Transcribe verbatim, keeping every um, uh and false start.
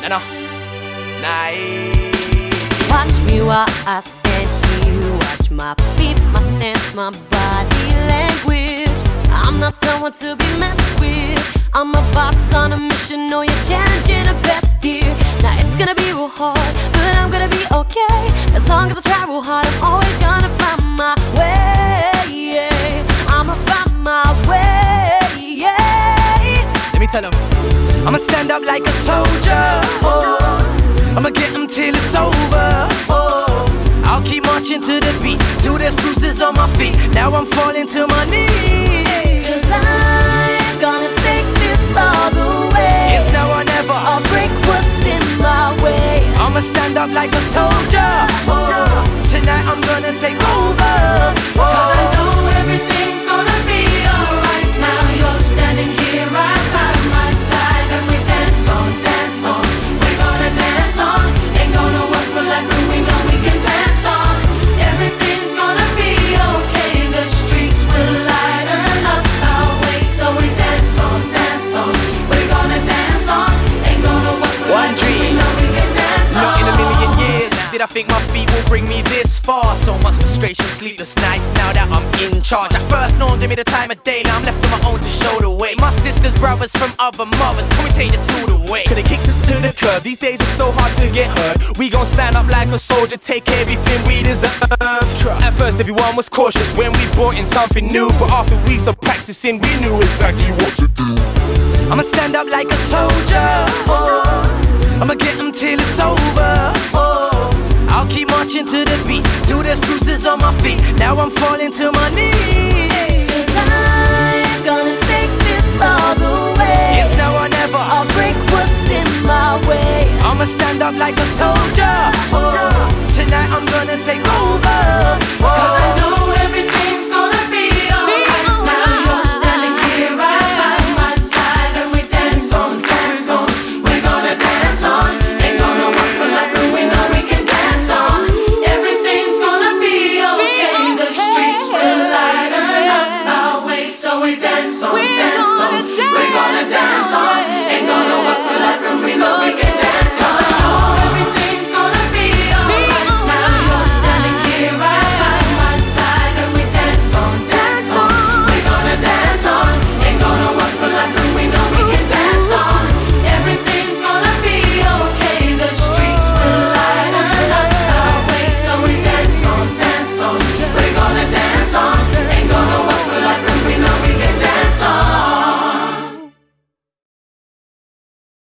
No, no. Nice. Watch me while I stand here. Watch my feet, my stance, my body language. I'm not someone to be messed with. I'm a boss on a mission. Know you're challenging the best here. Now it's gonna be real hard, but I'm gonna be okay. As long as I try real hard, I'm always gonna find my way. Yeah. I'ma find my way. Yeah. Let me tell 'em, I'ma stand up like a soldier. Oh, I'ma get 'em till it's over. Oh, I'll keep marching to the beat till there's bruises on my feet. Now I'm falling to my knees. 'Cause I'm gonna take this all the way. It's now or never. I'll break what's in my way. I'ma stand up like a soldier. Oh, tonight I'm gonna take over. Oh, 'cause I know everything's gonna be alright. Now you're standing here right by my side, and we dance on, dance on. We're gonna dance on. Ain't gonna work for life, but we know we can dance on. Everything's gonna be okay. The streets will lighten up our way, so we dance on, dance on. We're gonna dance on. Ain't gonna work for One life, but we dream. know we can dance on. Not in a million years did I think my feet will bring me this far. So much frustration, sleepless nights, now that I'm in charge. At first, no one gave me the time of day. Now I'm left on my own to show the way. My sisters, brothers from other mothers, can we take this all the way? Could've kicked us to the curb, these days it's so hard to get hurt. We gon' stand up like a soldier, take everything we deserve. Trust. At first everyone was cautious when we brought in something new, but after weeks of practicing we knew exactly what to do. I'ma stand up like a soldier. Oh, I'ma get 'em till it's over. Oh, I'll keep marching to the beat till there's bruises on my feet. Now I'm falling to my knees. 'Cause I'm gonna take this all the way. It's now or never. I'll break what's in my way. I'ma stand up like a soldier. Oh, tonight I'm gonna take over. Oh, 'cause I know